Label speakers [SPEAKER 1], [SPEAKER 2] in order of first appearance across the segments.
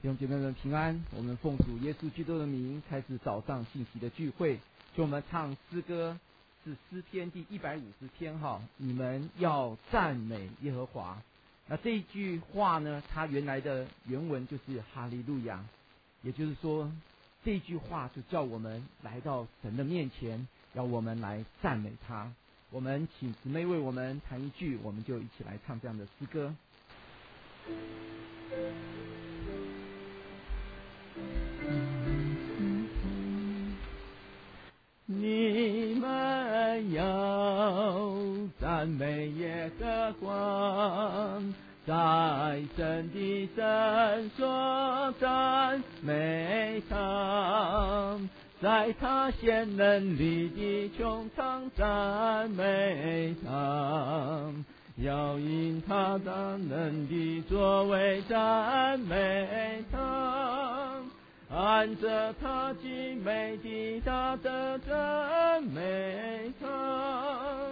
[SPEAKER 1] 弟兄姐妹们平安，我们奉主耶稣基督的名开始早上信息的聚会。就我们唱诗歌，是诗篇第150篇哈，你们要赞美耶和华。那这一句话呢，它原来的原文就是哈利路亚，也就是说这句话就叫我们来到神的面前，要我们来赞美他。我们请姊妹为我们弹一句，我们就一起来唱这样的诗歌。你们要赞美耶和华，在神的圣所赞美他，在他显能力的穹苍赞美他，要因他大能的作为赞美他，按着他极美的大德赞美他，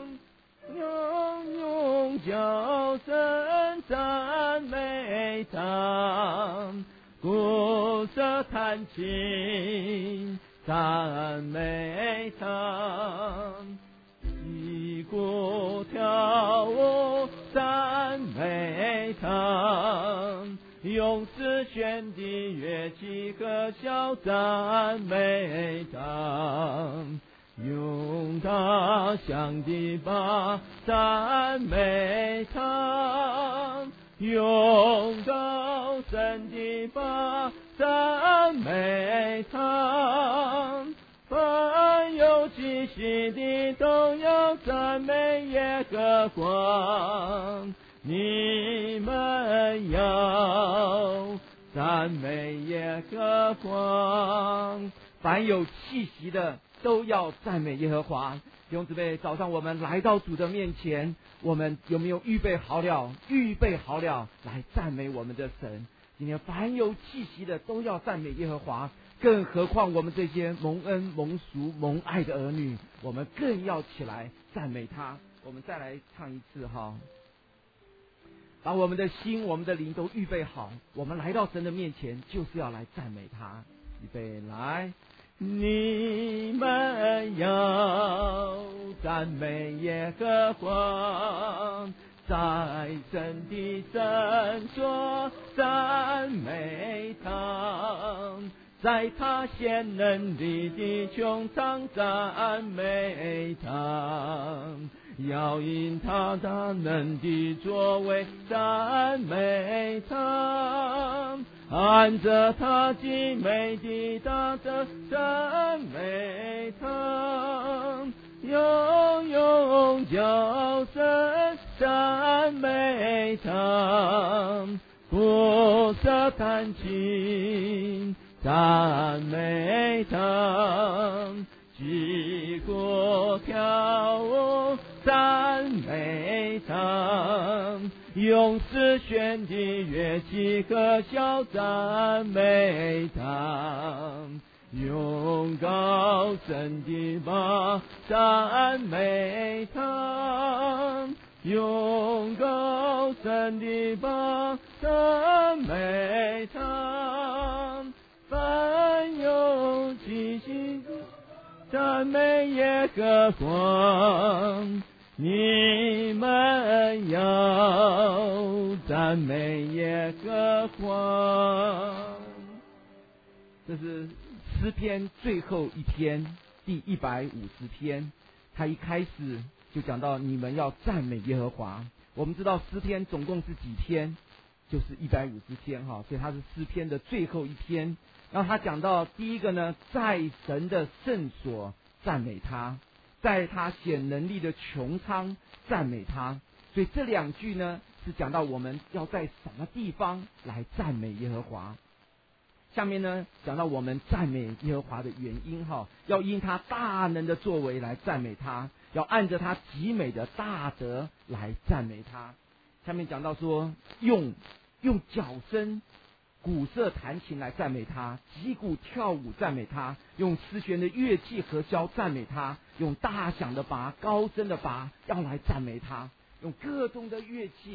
[SPEAKER 1] 永叫声赞美他，鼓瑟弹琴赞美他，击鼓跳舞赞美他，用丝弦的乐器和箫赞美他，用大响的钹赞美他，用高声的钹赞美他，凡有气息的都要赞美耶和华。你们要赞美耶和华，凡有气息的都要赞美耶和华。弟兄姊妹，早上我们来到主的面前，我们有没有预备好了？预备好了来赞美我们的神。今天凡有气息的都要赞美耶和华，更何况我们这些蒙恩蒙赎蒙爱的儿女，我们更要起来赞美他。我们再来唱一次哈，把我们的心我们的灵都预备好，我们来到神的面前就是要来赞美他。预备来，你们要赞美耶和华，在神的圣所赞美他，在他显能力的穹苍赞美他，要因他大能的作为赞美他，按着他极美的大德赞美他，永叫声赞美他，鼓瑟弹琴赞美他，击鼓跳舞赞美他，用丝弦的乐器和箫赞美他，用高声的钹赞美他，用高声的钹赞美他，凡有气息赞美耶和华。你们要赞美耶和华。这是诗篇最后一篇，第150篇。他一开始就讲到你们要赞美耶和华。我们知道诗篇总共是几篇，就是150篇哈，所以它是诗篇的最后一篇。然后他讲到第一个呢，在神的圣所赞美他，在他显能力的穹苍赞美他。所以这两句呢是讲到我们要在什么地方来赞美耶和华。下面呢讲到我们赞美耶和华的原因哈，要因他大能的作为来赞美他，要按着他极美的大德来赞美他。下面讲到说用角声鼓瑟弹琴来赞美他，击鼓跳舞赞美他，用丝弦的乐器和箫赞美他，用大响的钹高声的钹要来赞美他，用各种的乐器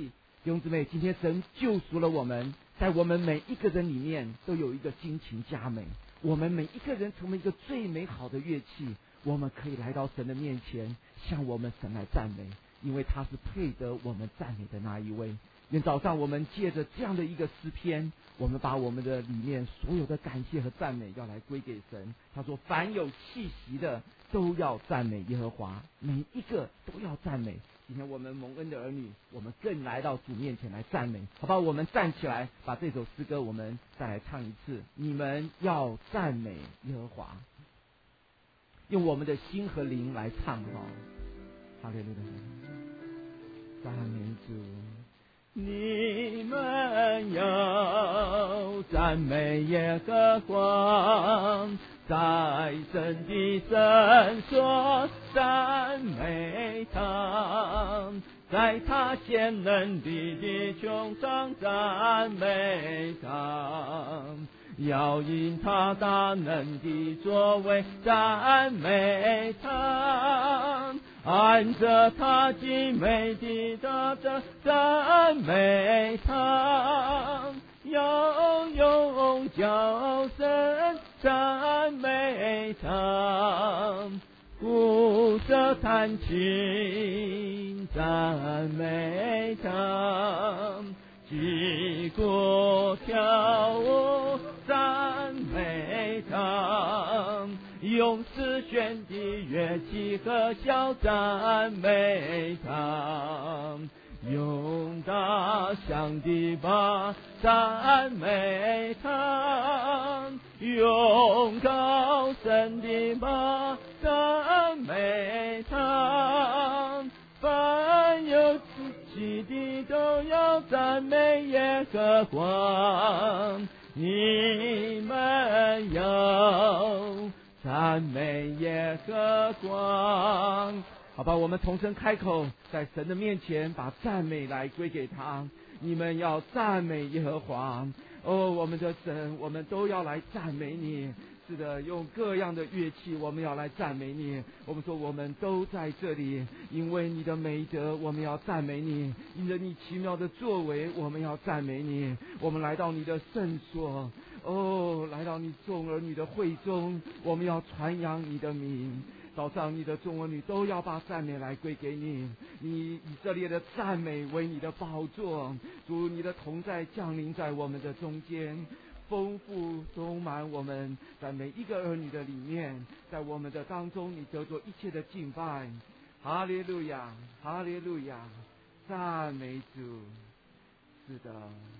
[SPEAKER 1] 弟兄姊妹，今天神救赎了我们，在我们每一个人里面都有一个心情佳美，我们每一个人成为一个最美好的乐器，我们可以来到神的面前，向我们神来赞美，因为他是配得我们赞美的那一位。愿早上我们借着这样的一个诗篇，我们把我们的里面所有的感谢和赞美要来归给神。他说凡有气息的都要赞美耶和华，每一个都要赞美。今天我们蒙恩的儿女，我们更来到主面前来赞美，好吧？我们站起来，把这首诗歌我们再来唱一次。你们要赞美耶和华，用我们的心和灵来唱哈。哈利路亚，赞美主。你们要赞美耶和华，在神的圣所赞美他，在他显能力的穹上赞美他，要因他大能的作为赞美他，按着他极美的大德赞美他，要用叫声赞美他，鼓瑟弹琴赞美他，击鼓跳舞赞美他，用丝弦的乐器和箫赞美他，用大响的钹赞美他，用高声的马赞美他，凡有气的都要赞美耶和华，你们要赞美耶和华。好吧，我们同声开口，在神的面前把赞美来归给他。你们要赞美耶和华，哦，我们的神，我们都要来赞美你。是的，用各样的乐器，我们要来赞美你。我们说，我们都在这里，因为你的美德，我们要赞美你；因着你奇妙的作为，我们要赞美你。我们来到你的圣所，哦，来到你众儿女的会中，我们要传扬你的名。早上你的众儿女都要把赞美来归给你，你以色列的赞美为你的宝座。主，你的同在降临在我们的中间，丰富充满我们在每一个儿女的里面，在我们的当中，你得着一切的敬拜。哈利路亚，哈利路亚，赞美主。是的，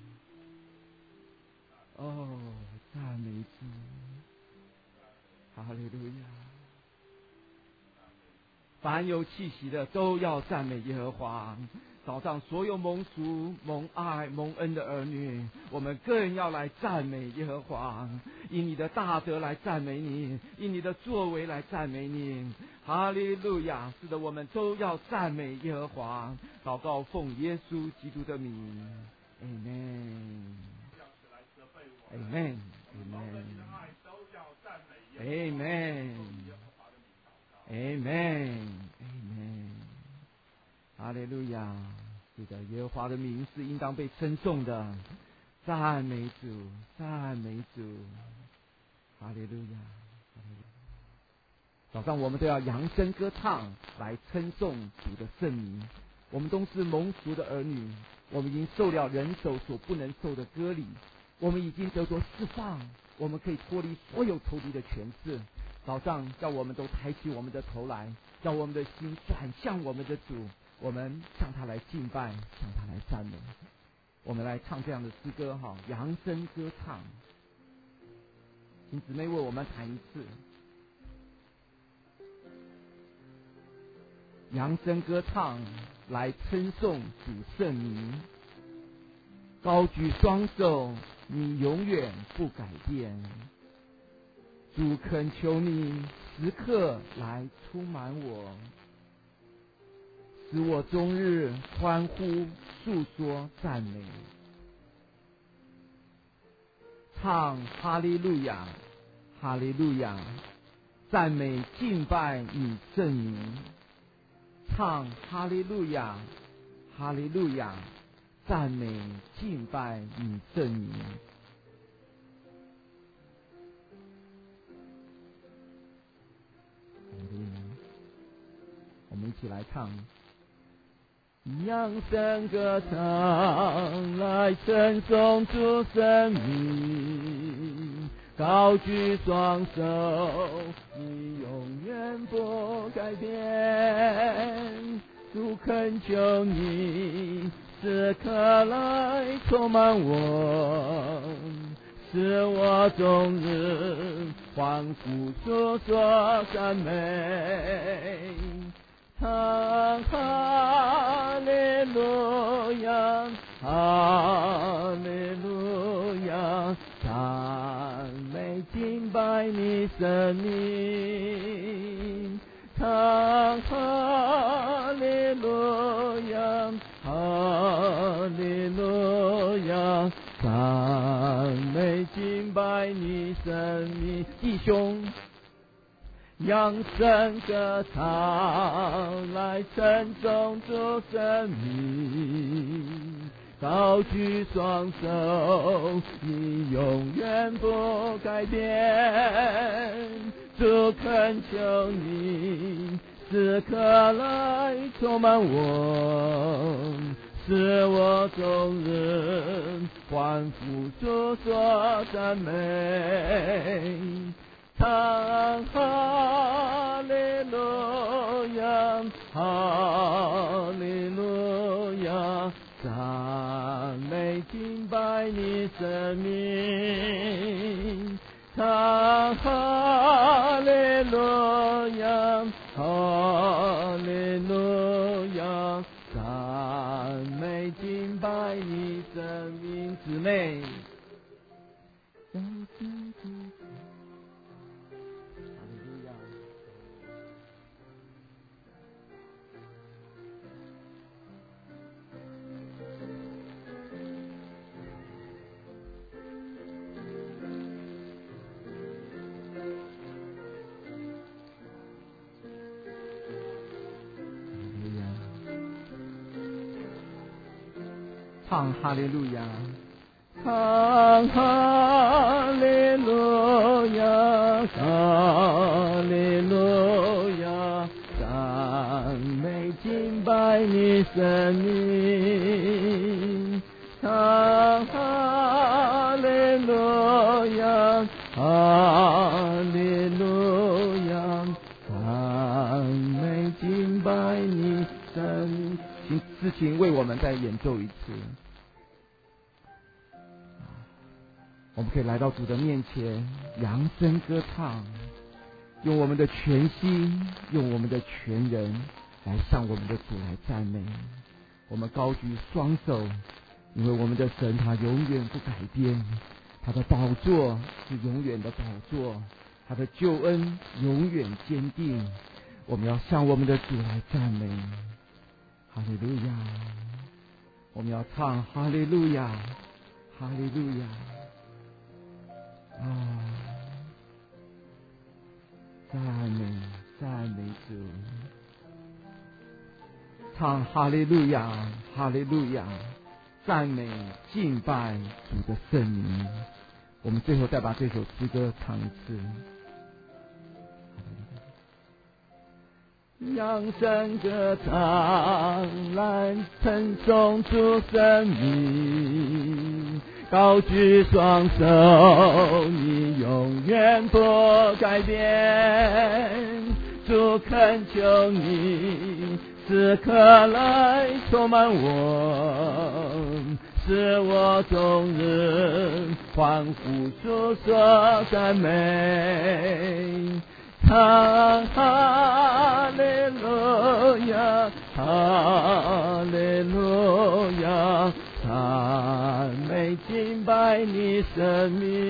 [SPEAKER 1] 哦，赞美主，哈利路亚。凡有气息的都要赞美耶和华。早上所有蒙福、蒙爱、蒙恩的儿女，我们更要来赞美耶和华，以你的大德来赞美你，以你的作为来赞美你。哈利路亚！是的，我们都要赞美耶和华。祷告奉耶稣基督的名，阿门，阿门，阿门，阿门。哈利路亚！是的，耶和华的名是应当被称颂的。赞美主，赞美主！哈利路亚！早上我们都要扬声歌唱，来称颂主的圣名。我们都是蒙福的儿女，我们已经受了人手所不能受的割礼，我们已经得着释放，我们可以脱离所有仇敌的权势。早上叫我们都抬起我们的头来，让我们的心转向我们的主，我们向他来敬拜，向他来赞美。我们来唱这样的诗歌哈，扬声歌唱。请姊妹为我们弹一次。扬声歌唱，来称颂主圣名。高举双手，你永远不改变。主恳求你时刻来充满我，使我终日欢呼诉说赞美，唱哈利路亚，哈利路亚，赞美敬拜你圣名，唱哈利路亚，哈利路亚， 赞美敬拜你圣名。我们一起来唱，扬声歌唱来称颂主圣名，高举双手，你永远不改变。主恳求你时刻来充满我，使我终日欢呼诉说赞美。唱哈利路亚，哈利路亚，赞美敬拜你圣名。唱哈利路亚，哈利路亚，赞美敬拜你圣名。弟兄，扬声歌唱来称颂主圣名，高举双手，你永远不改变。主恳求你时刻来充满我，使我终日欢呼诉说赞美。唱哈利路亚，哈利路亚，赞美敬拜你圣名。唱哈利路亚，哈利路亚，赞美敬拜你圣名。姊妹，唱哈利路亚，唱哈利路亚，哈利路亚，赞美敬拜你圣名。唱哈利路亚，哈利路亚，赞美敬拜你圣名。请诗琴为我们再演奏一次。我们可以来到主的面前，扬声歌唱，用我们的全心，用我们的全人来向我们的主来赞美。我们高举双手，因为我们的神他永远不改变，他的宝座是永远的宝座，他的救恩永远坚定。我们要向我们的主来赞美。哈利路亚！我们要唱哈利路亚，哈利路亚！赞美赞美主！唱哈利路亚，哈利路亚！赞美敬拜主的圣名。我们最后再把这首诗歌唱一次。扬声歌唱来称颂主圣名，高举双手，你永远不改变。主恳求你时刻来充满我，使我终日欢呼诉说赞美。唱哈利路亚，哈利路亚，赞美敬拜你圣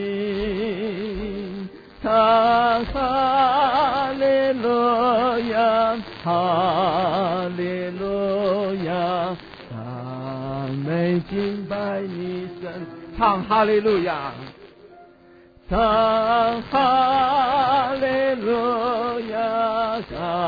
[SPEAKER 1] 名。唱哈利路亚，哈利路亚，赞美敬拜你圣。唱哈利路亚，唱哈利路亚，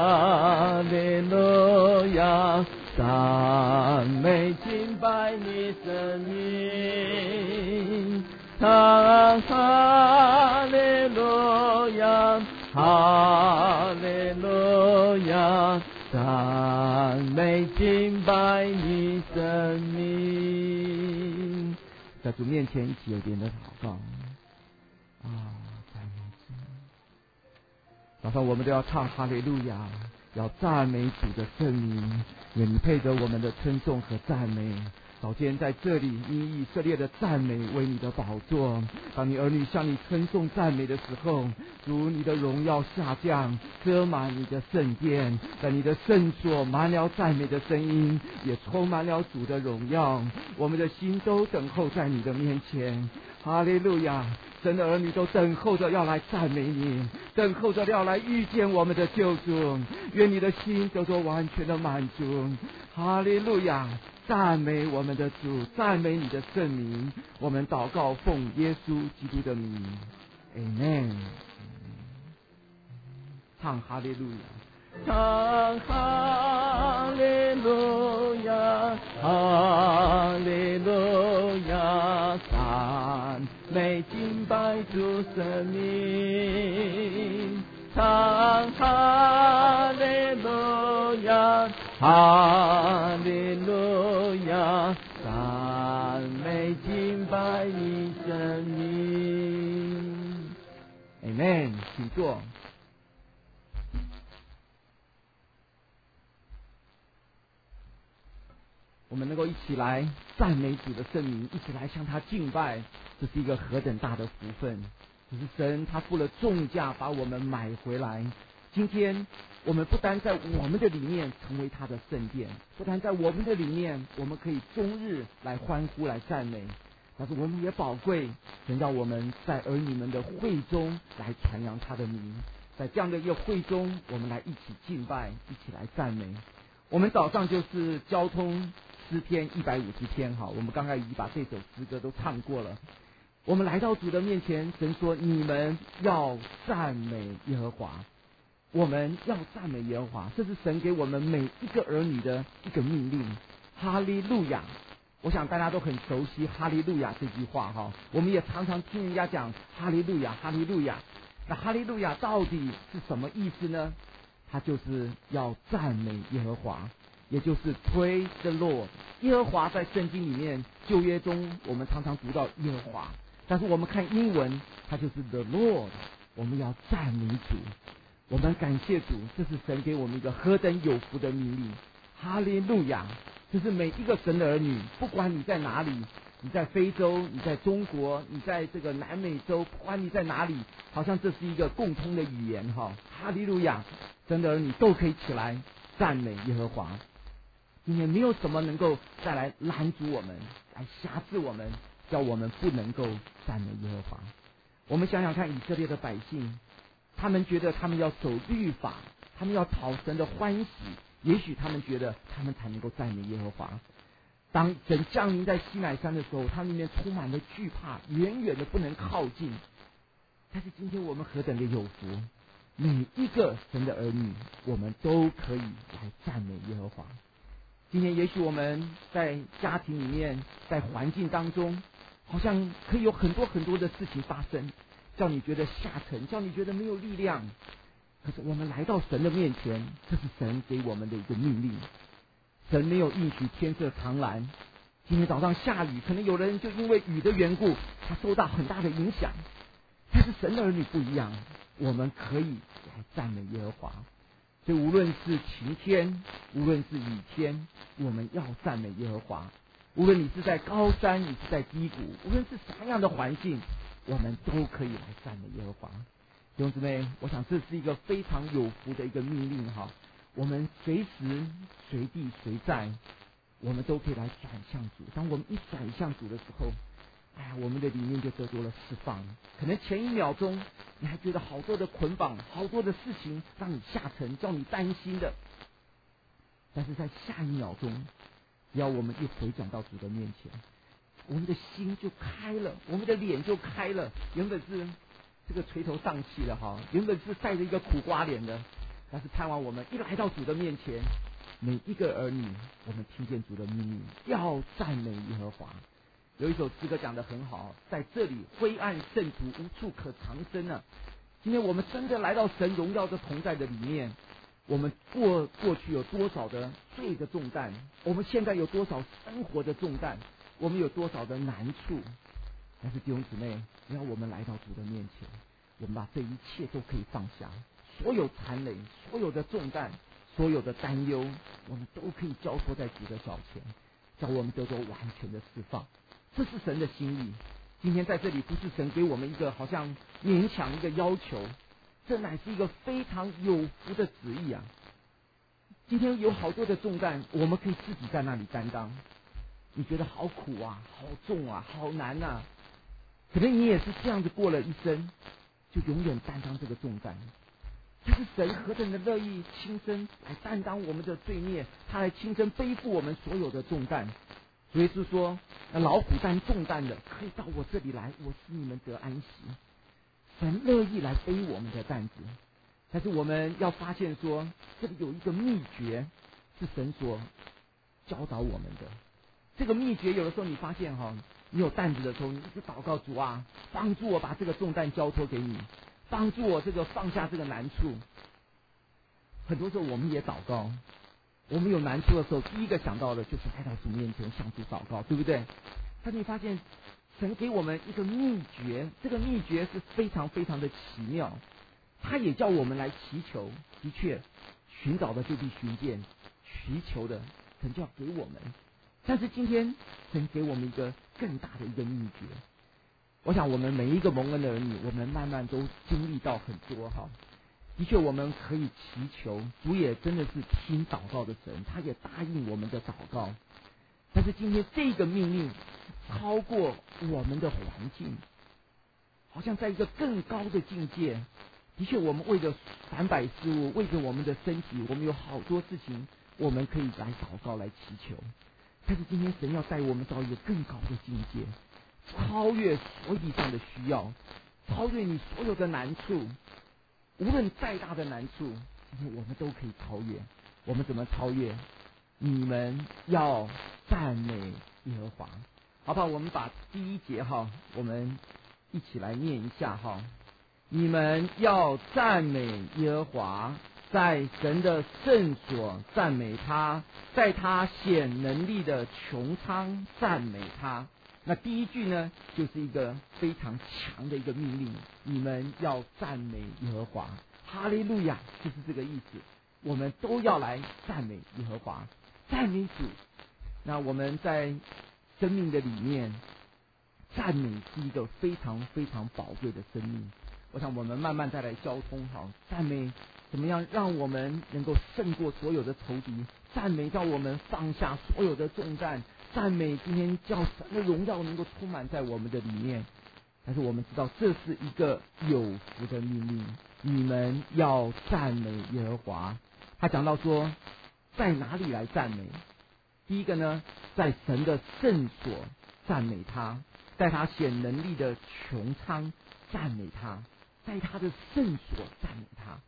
[SPEAKER 1] 哈利路亚，赞美敬拜你生命。唱哈利路亚，哈利路亚，赞美敬拜你生命。在主面前一起有点的祷告啊，赞美主。早上我们都要唱哈利路亚，要赞美主的圣名，愿你配得我们的称颂和赞美。早间在这里，因以色列的赞美为你的宝座。当你儿女向你称颂赞美的时候，主你的荣耀下降，遮满你的圣殿，在你的圣所满了赞美的声音，也充满了主的荣耀。我们的心都等候在你的面前。哈利路亚！神的儿女都等候着要来赞美你，等候着要来遇见我们的救主。愿你的心得到完全的满足。哈利路亚！赞美我们的主，赞美你的圣名。我们祷告奉耶稣基督的名 ，Amen。唱哈利路亚，唱哈利路亚，哈利路亚，赞美敬拜主生命。唱哈利路亚，哈利路亚，赞美敬拜你生命。Amen， 请坐。我们能够一起来赞美主的圣名，一起来向他敬拜，这是一个何等大的福分！只是神他付了重价把我们买回来。今天我们不单在我们的里面成为他的圣殿，不单在我们的里面我们可以终日来欢呼来赞美，但是我们也宝贵，神让我们在儿女们的会中来传扬他的名。在这样的一个会中，我们来一起敬拜，一起来赞美。我们早上就是交通诗篇150篇，我们刚才已经把这首诗歌都唱过了。我们来到主的面前，神说你们要赞美耶和华，我们要赞美耶和华，这是神给我们每一个儿女的一个命令。哈利路亚！我想大家都很熟悉哈利路亚这句话我们也常常听人家讲哈利路亚，哈利路亚。那哈利路亚到底是什么意思呢？它就是要赞美耶和华，也就是 Praise the Lord。 耶和华在圣经里面旧约中我们常常读到耶和华，但是我们看英文它就是 The Lord。 我们要赞美主，我们感谢主，这是神给我们一个何等有福的命令。哈利路亚！这是每一个神的儿女，不管你在哪里，你在非洲，你在中国，你在这个南美洲，不管你在哪里，好像这是一个共通的语言哈利路亚！神的儿女都可以起来赞美耶和华。今天没有什么能够再来拦阻我们，来辖制我们，叫我们不能够赞美耶和华。我们想想看，以色列的百姓，他们觉得他们要守律法，他们要讨神的欢喜，也许他们觉得他们才能够赞美耶和华。当神降临在西乃山的时候，他们里面充满了惧怕，远远的不能靠近。但是今天我们何等的有福，每一个神的儿女，我们都可以来赞美耶和华。今天也许我们在家庭里面，在环境当中，好像可以有很多很多的事情发生，叫你觉得下沉，叫你觉得没有力量。可是我们来到神的面前，这是神给我们的一个命令。神没有应许天色常蓝，今天早上下雨，可能有的人就因为雨的缘故，他受到很大的影响。但是神的儿女不一样，我们可以来赞美耶和华。所以无论是晴天，无论是雨天，我们要赞美耶和华。无论你是在高山，你是在低谷，无论是什么样的环境，我们都可以来赞美耶和华。弟兄姊妹，我想这是一个非常有福的一个命令我们随时随地随在，我们都可以来转向主。当我们一转向主的时候，我们的里面就得到了释放。可能前一秒钟你还觉得好多的捆绑，好多的事情让你下沉，叫你担心的，但是在下一秒钟，只要我们一回转到主的面前，我们的心就开了，我们的脸就开了。原本是这个垂头丧气的原本是带着一个苦瓜脸的，但是盼望我们一来到主的面前， 每一个儿女，我们听见主的命令，要赞美耶和华。有一首诗歌讲得很好，在这里灰暗圣徒无处可藏身啊。今天我们真的来到神荣耀的同在的里面，我们过去有多少的罪的重担，我们现在有多少生活的重担，我们有多少的难处。但是弟兄姊妹，只要我们来到主的面前，我们把这一切都可以放下，所有残累，所有的重担，所有的担忧，我们都可以交托在主的脚前，叫我们得到完全的释放。这是神的心意。今天在这里不是神给我们一个好像勉强一个要求，这乃是一个非常有福的旨意啊！今天有好多的重担，我们可以自己在那里担当。你觉得好苦啊，好重啊，好难啊，可能你也是这样子过了一生，就永远担当这个重担。但是神何等的乐意亲身来担当我们的罪孽，他来亲身背负我们所有的重担。所以是说，劳苦担重担的，可以到我这里来，我使你们得安息。神乐意来背我们的担子，但是我们要发现说，这里有一个秘诀，是神所教导我们的。这个秘诀，有的时候你发现哈，你有担子的时候，你一直祷告主啊，帮助我把这个重担交托给你，帮助我这个放下这个难处。很多时候我们也祷告。我们有难处的时候，第一个想到的就是来到主面前向主祷告，对不对？但是你发现神给我们一个秘诀，这个秘诀是非常非常的奇妙，他也叫我们来祈求。的确，寻找的就必寻见，祈求的神就要给我们。但是今天神给我们一个更大的一个秘诀，我想我们每一个蒙恩的儿女，我们慢慢都经历到很多哈。的确，我们可以祈求，主也真的是听祷告的神，他也答应我们的祷告。但是今天这个命令超过我们的环境，好像在一个更高的境界。的确，我们为着300事物，为着我们的身体，我们有好多事情，我们可以来祷告来祈求。但是今天神要带我们到一个更高的境界，超越所有上的需要，超越你所有的难处。无论再大的难处，今天我们都可以超越。我们怎么超越？你们要赞美耶和华。好不好？我们把第1节哈，我们一起来念一下哈。你们要赞美耶和华，在神的圣所赞美他，在他显能力的穹苍赞美他。那第一句呢，就是一个非常强的一个命令，你们要赞美耶和华，哈利路亚，就是这个意思。我们都要来赞美耶和华，赞美主。那我们在生命的里面，赞美是一个非常非常宝贵的生命。我想我们慢慢再来交通好，赞美怎么样让我们能够胜过所有的仇敌，赞美叫我们放下所有的重担，赞美今天叫神的荣耀能够充满在我们的里面。但是我们知道这是一个有福的命令，你们要赞美耶和华。他讲到说在哪里来赞美，第一个呢，在神的圣所赞美他，在他显能力的穹苍赞美他，在他的圣所赞美他。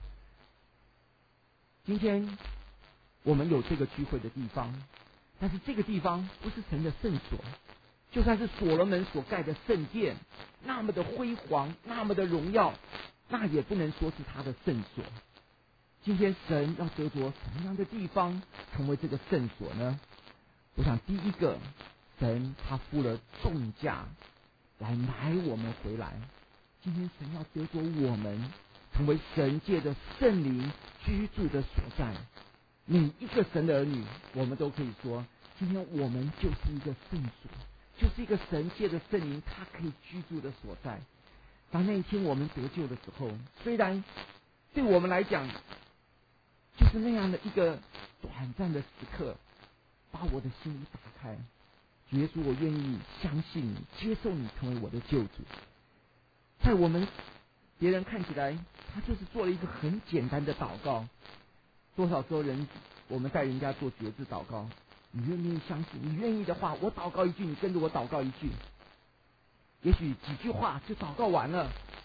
[SPEAKER 1] 今天我们有这个聚会的地方，但是这个地方不是神的圣所，就算是所罗门所盖的圣殿，那么的辉煌，那么的荣耀，那也不能说是他的圣所。今天神要得着什么样的地方成为这个圣所呢？我想第一个，神他付了重价来买我们回来。今天神要得着我们成为神界的圣灵居住的所在。每一个神的儿女，我们都可以说，今天我们就是一个圣所，就是一个神界的圣灵他可以居住的所在。当那一天我们得救的时候，虽然对我们来讲就是那样的一个短暂的时刻，把我的心里打开，主耶稣，我愿意相信你，接受你成为我的救主。在我们别人看起来他就是做了一个很简单的祷告，多少时候我们带人家做决志祷告，你愿不愿意相信？你愿意的话，我祷告一句，你跟着我祷告一句，也许几句话就祷告完了，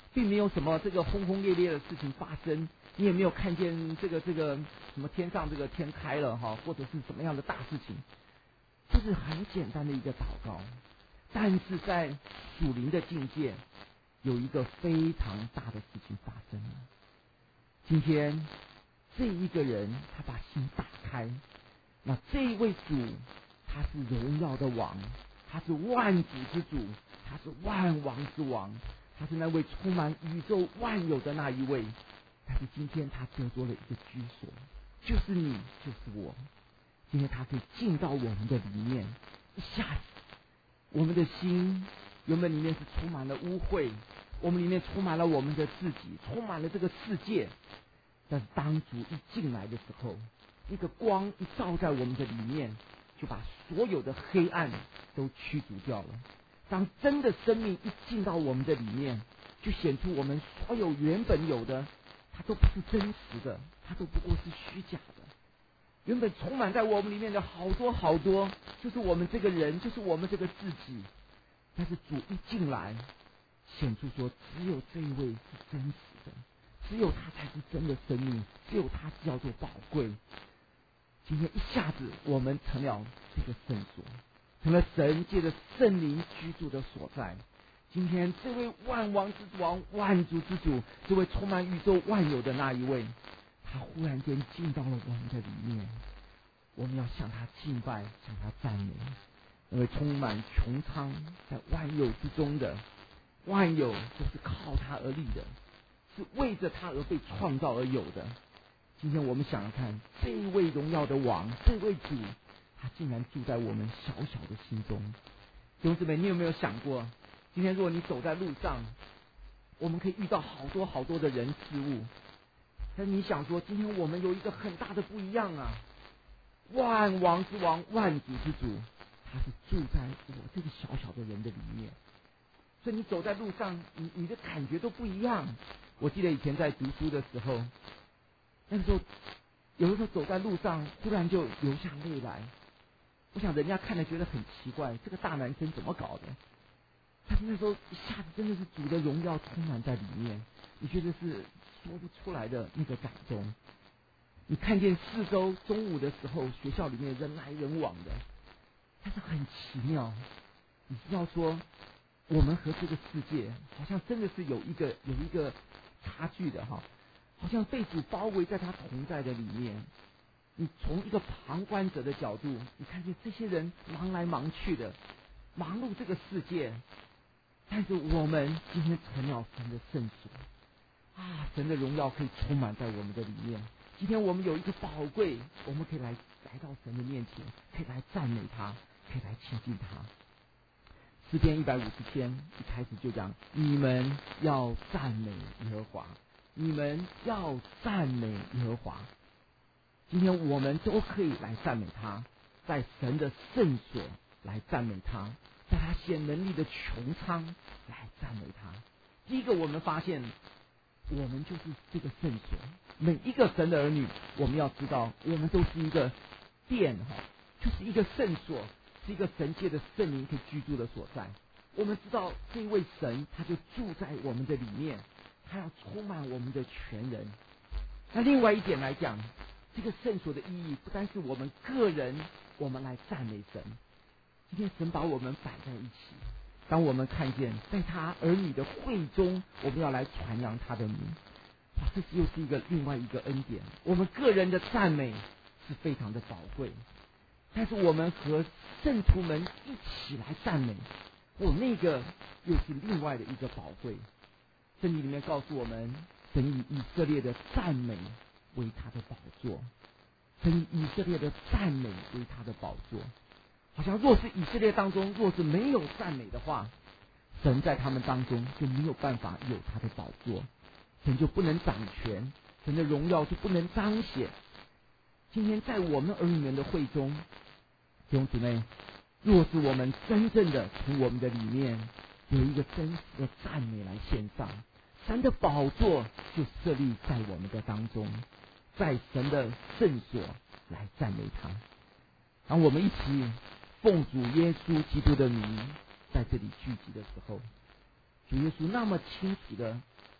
[SPEAKER 1] 并没有什么这个轰轰烈烈的事情发生，你也没有看见这个什么天上这个天开了哈，或者是什么样的大事情，就是很简单的一个祷告。但是在属灵的境界，有一个非常大的事情发生了。今天这一个人他把心打开，那这一位主他是荣耀的王，他是万主之主，他是万王之王，他是那位充满宇宙万有的那一位。但是今天他得着了一个居所，就是你，就是我。今天他可以进到我们的里面，一下子我们的心原本里面是充满了污秽，我们里面充满了我们的自己，充满了这个世界。但是当主一进来的时候，那个光一照在我们的里面，就把所有的黑暗都驱逐掉了。当真的生命一进到我们的里面，就显出我们所有原本有的，它都不是真实的，它都不过是虚假的。原本充满在我们里面的好多好多，就是我们这个人，就是我们这个自己。但是主一进来，显出说，只有这一位是真实的，只有他才是真的生命，只有他叫做宝贵。今天一下子，我们成了这个圣所，成了神借着圣灵居住的所在。今天这位万王之王、万主之主，这位充满宇宙万有的那一位，他忽然间进到了我们的里面。我们要向他敬拜，向他赞美，因为充满穹苍在万有之中的万有，都是靠他而立的，是为着他而被创造而有的。今天我们想想看，这一位荣耀的王，这位主，他竟然住在我们小小的心中。弟兄姊妹，你有没有想过，今天如果你走在路上，我们可以遇到好多好多的人事物，但是你想说，今天我们有一个很大的不一样啊！万王之王，万主之主，他是住在我这个小小的人的里面。所以你走在路上，你的感觉都不一样。我记得以前在读书的时候，那个时候有的时候走在路上，忽然就流下泪来。我想人家看了觉得很奇怪，这个大男生怎么搞的？但是那时候一下子真的是主的荣耀充满在里面，你觉得是说不出来的那个感动。你看见四周中午的时候，学校里面人来人往的，但是很奇妙。你知道说，我们和这个世界好像真的是有一个差距的哈，好像被主包围在他同在的里面。你从一个旁观者的角度，你看见这些人忙来忙去的，忙碌这个世界，但是我们今天成了神的圣所啊！神的荣耀可以充满在我们的里面。今天我们有一个宝贵，我们可以来到神的面前，可以来赞美他，可以来亲近他。诗篇150篇一开始就讲：你们要赞美耶和华，你们要赞美耶和华。今天我们都可以来赞美他，在神的圣所来赞美他，在他显能力的穹苍来赞美他。第一个，我们发现我们就是这个圣所。每一个神的儿女，我们要知道，我们都是一个殿就是一个圣所，是一个神界的圣灵可以居住的所在。我们知道这一位神，他就住在我们的里面，他要充满我们的全人。那另外一点来讲，这个圣所的意义不单是我们个人，我们来赞美神。今天神把我们摆在一起，当我们看见在他儿女的会中，我们要来传扬他的名，这又是另外一个恩典。我们个人的赞美是非常的宝贵，但是我们和圣徒们一起来赞美，那个又是另外的一个宝贵。圣经里面告诉我们，神以以色列的赞美为他的宝座，神以以色列的赞美为他的宝座。好像若是以色列当中若是没有赞美的话，神在他们当中就没有办法有他的宝座，神就不能掌权，神的荣耀就不能彰显。今天在我们儿女们的会中，弟兄姊妹，若是我们真正的从我们的里面有一个真实的赞美来献上，神的宝座就设立在我们的当中，在神的圣所来赞美他。当我们一起奉主耶稣基督的名在这里聚集的时候，主耶稣那么清楚的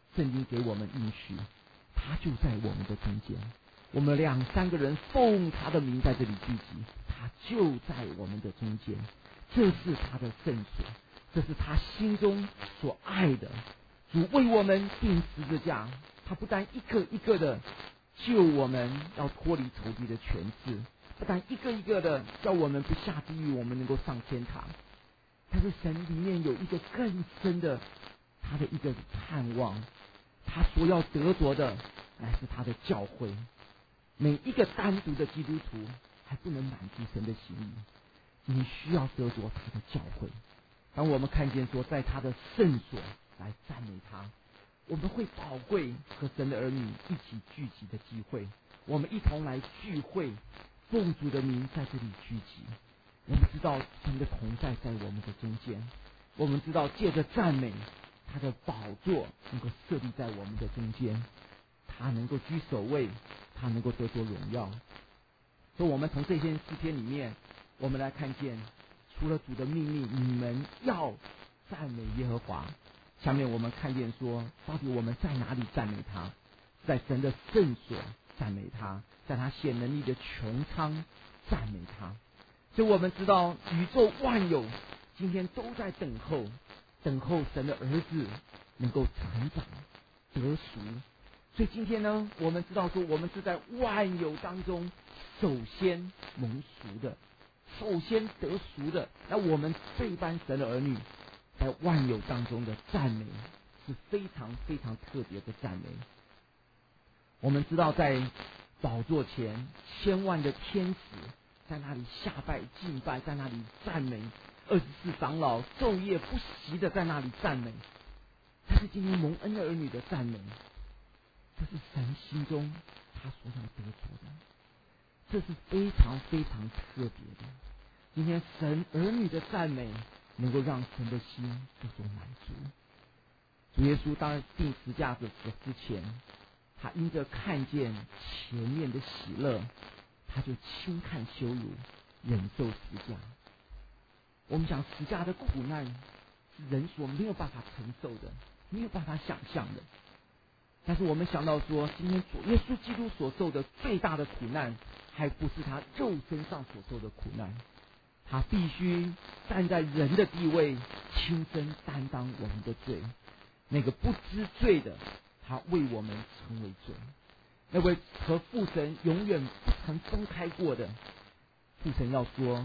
[SPEAKER 1] 圣经给我们应许，他就在我们的中间。我们2、3个人奉他的名在这里聚集，他就在我们的中间。这是他的圣所，这是他心中所爱的。主为我们钉十字架，他不但一个一个的救我们，要脱离仇敌的权势，不但一个一个的叫我们不下地狱，我们能够上天堂。但是神里面有一个更深的，他的一个盼望，他所要得着的乃是他的教会。每一个单独的基督徒还不能满足神的心意，你需要得着他的教会。当我们看见说在他的圣所来赞美他，我们会宝贵和神的儿女一起聚集的机会，我们一同来聚会，奉主的名在这里聚集。我们知道神的同在在我们的中间，我们知道借着赞美，他的宝座能够设立在我们的中间，他能够居首位，他能够得着荣耀。所以我们从这些诗篇里面，我们来看见，除了主的命令你们要赞美耶和华，下面我们看见说，到底我们在哪里赞美他？在神的圣所赞美他，在他显能力的穹苍赞美他。所以我们知道宇宙万有今天都在等候神的儿子能够成长得赎。所以今天呢，我们知道说，我们是在万有当中首先蒙赎的，首先得赎的。那我们这班神的儿女在万有当中的赞美是非常非常特别的赞美。我们知道在宝座前千万的天使在那里下拜敬拜，在那里赞美，24长老昼夜不息的在那里赞美。但是今天蒙恩的儿女的赞美，这是神心中他所想得着的，这是非常非常特别的。今天神儿女的赞美能够让神的心得着满足。主耶稣当定十架的死之前，他因着看见前面的喜乐，他就轻看羞辱，忍受十架。我们讲十架的苦难是人所没有办法承受的，没有办法想象的。但是我们想到说，今天主耶稣基督所受的最大的苦难，还不是他肉身上所受的苦难，他必须站在人的地位，亲身担当我们的罪。那个不知罪的，他为我们成为罪；那位和父神永远不曾分开过的，父神要说，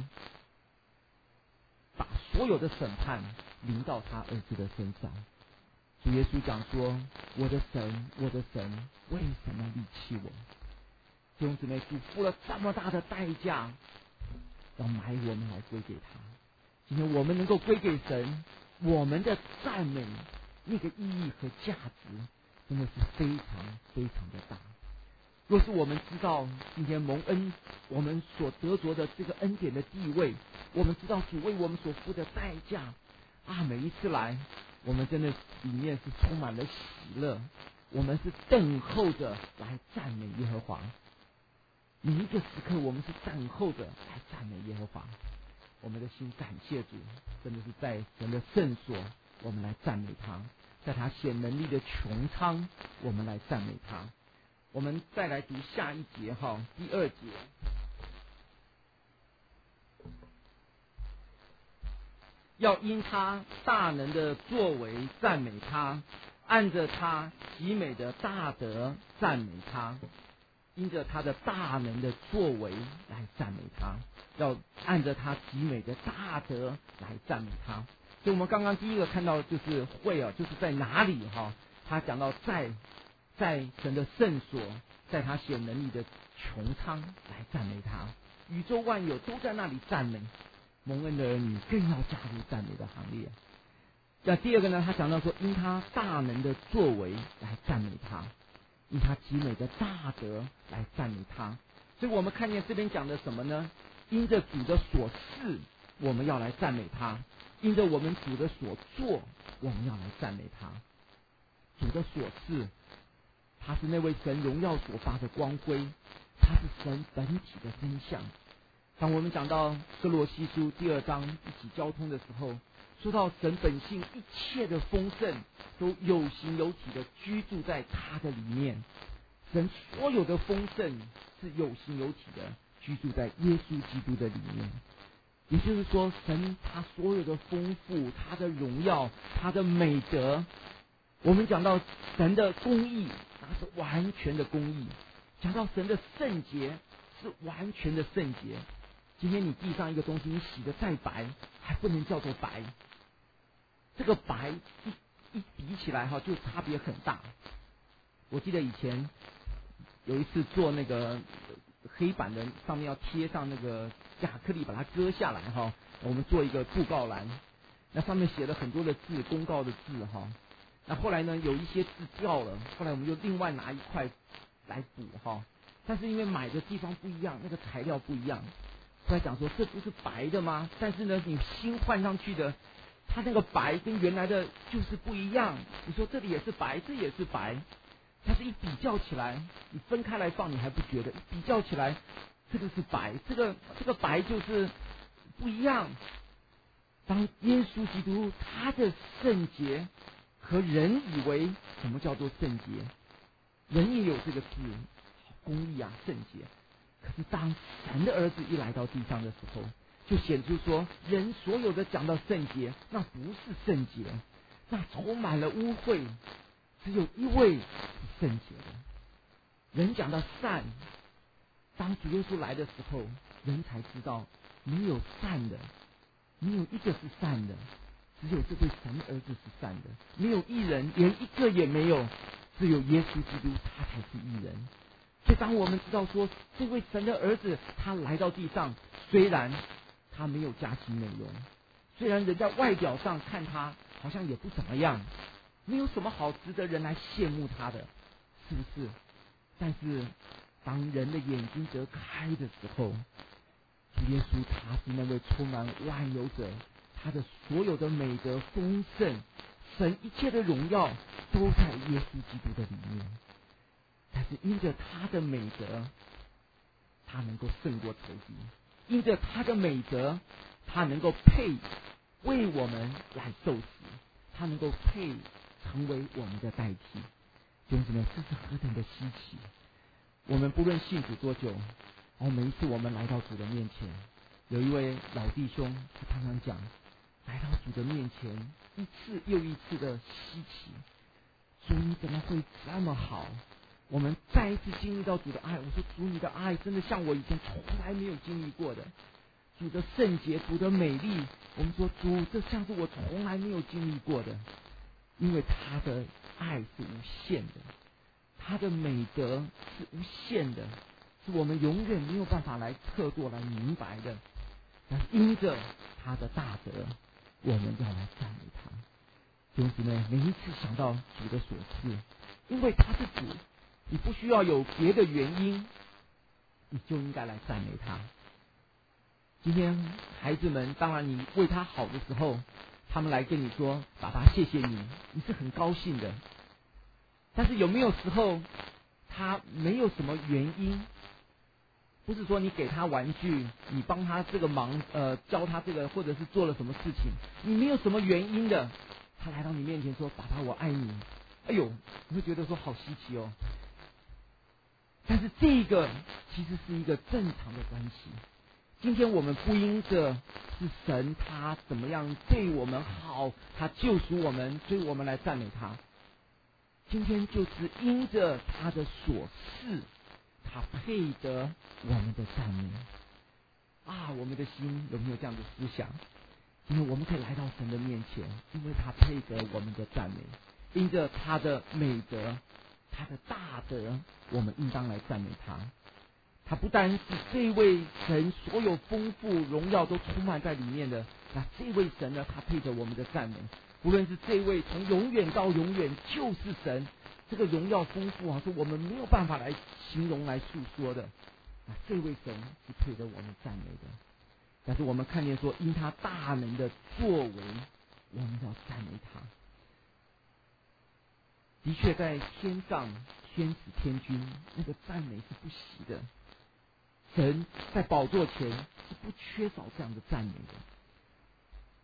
[SPEAKER 1] 把所有的审判临到他儿子的身上。主耶稣讲说，我的神，我的神，为什么离弃我？弟兄姊妹，主付了这么大的代价，要买我们来归给他。今天我们能够归给神，我们的赞美那个意义和价值真的是非常非常的大。若是我们知道今天蒙恩我们所得着的这个恩典的地位，我们知道主为我们所付的代价啊，每一次来我们真的里面是充满了喜乐，我们是等候着来赞美耶和华。每一个时刻我们是等候着来赞美耶和华，我们的心感谢主，真的是在神的圣所我们来赞美他，在他显能力的穹苍我们来赞美他。我们再来读下一节第2节。要因他大能的作为赞美他，按着他极美的大德赞美他。因着他的大能的作为来赞美他，要按着他极美的大德来赞美他。所以我们刚刚第一个看到就是会就是在哪里他讲到在神的圣所，在他显能力的穹苍来赞美他，宇宙万有都在那里赞美，蒙恩的儿女更要加入赞美的行列。那第二个呢，他讲到说，因他大能的作为来赞美他，因他极美的大德来赞美他。所以我们看见这边讲的什么呢？因着主的所事我们要来赞美他，因着我们主的所做我们要来赞美他。主的所事，他是那位神荣耀所发的光辉，他是神本体的真相。当我们讲到哥罗西书第2章一起交通的时候， 说到神本性一切的丰盛都有形有体的居住在他的里面，神所有的丰盛是有形有体的居住在耶稣基督的里面。也就是说，神他所有的丰富，他的荣耀，他的美德，我们讲到神的公义，那是完全的公义；讲到神的圣洁，是完全的圣洁。今天你地上一个东西，你洗的再白，还不能叫做白。这个白一比起来就差别很大。我记得以前有一次做那个黑板的上面要贴上那个亚克力，把它割下来我们做一个布告栏，那上面写了很多的字，公告的字那后来呢，有一些字掉了，后来我们就另外拿一块来补但是因为买的地方不一样，那个材料不一样，后来讲说这不是白的吗？但是呢，你新换上去的，它那个白跟原来的就是不一样。你说这里也是白，这也是白，但是一比较起来，你分开来放你还不觉得，一比较起来，这个是白，这个白就是不一样。当耶稣基督他的圣洁和人以为什么叫做圣洁，人也有这个字，公义啊，圣洁。可是当神的儿子一来到地上的时候，就显出说，人所有的讲到圣洁，那不是圣洁，那充满了污秽。只有一位是圣洁的。人讲到善，当主耶稣来的时候，人才知道没有善的，没有一个是善的，只有这位神儿子是善的，没有义人，连一个也没有，只有耶稣基督他才是义人。所以当我们知道说，这位神的儿子他来到地上，虽然他没有加其美容，虽然人在外表上看他好像也不怎么样，没有什么好值得人来羡慕他的，是不是？但是当人的眼睛得开的时候，主耶稣他是那位充满万有者，他的所有的美德丰盛，神一切的荣耀都在耶稣基督的里面。但是因着他的美德，他能够胜过仇敌；因着他的美德，他能够配为我们来受死，他能够配成为我们的代替。弟兄姊妹，这是何等的稀奇！我们不论信主多久，每一次我们来到主的面前，有一位老弟兄，他常常讲，来到主的面前，一次又一次的稀奇。主，你怎么会这么好？我们再一次经历到主的爱，我说主，你的爱真的像我以前从来没有经历过的。主的圣洁，主的美丽，我们说主，这像是我从来没有经历过的。因为他的爱是无限的，他的美德是无限的，是我们永远没有办法来测度来明白的。但因着他的大德，我们要来赞美他。弟兄姊妹，每一次想到主的所赐，因为他是主，你不需要有别的原因，你就应该来赞美他。今天孩子们，当然你为他好的时候，他们来跟你说爸爸谢谢你，你是很高兴的。但是有没有时候他没有什么原因，不是说你给他玩具，你帮他这个忙教他这个，或者是做了什么事情，你没有什么原因的，他来到你面前说爸爸我爱你，哎呦，你会觉得说好稀奇哦。但是这个其实是一个正常的关系。今天我们不因着是神他怎么样对我们好，他救赎我们，所以我们来赞美他。今天就是因着他的所赐，他配得我们的赞美啊！我们的心有没有这样的思想？因为我们可以来到神的面前，因为他配得我们的赞美，因着他的美德，他的大德，我们应当来赞美他。他不单是这位神所有丰富荣耀都充满在里面的，那这位神呢，他配得我们的赞美。无论是这位从永远到永远就是神，这个荣耀丰富是我们没有办法来形容来诉说的。那这位神是配得我们赞美的。但是我们看见说，因他大能的作为，我们要赞美他。的确，在天上天子天君，那个赞美是不息的。神在宝座前是不缺少这样的赞美的。但是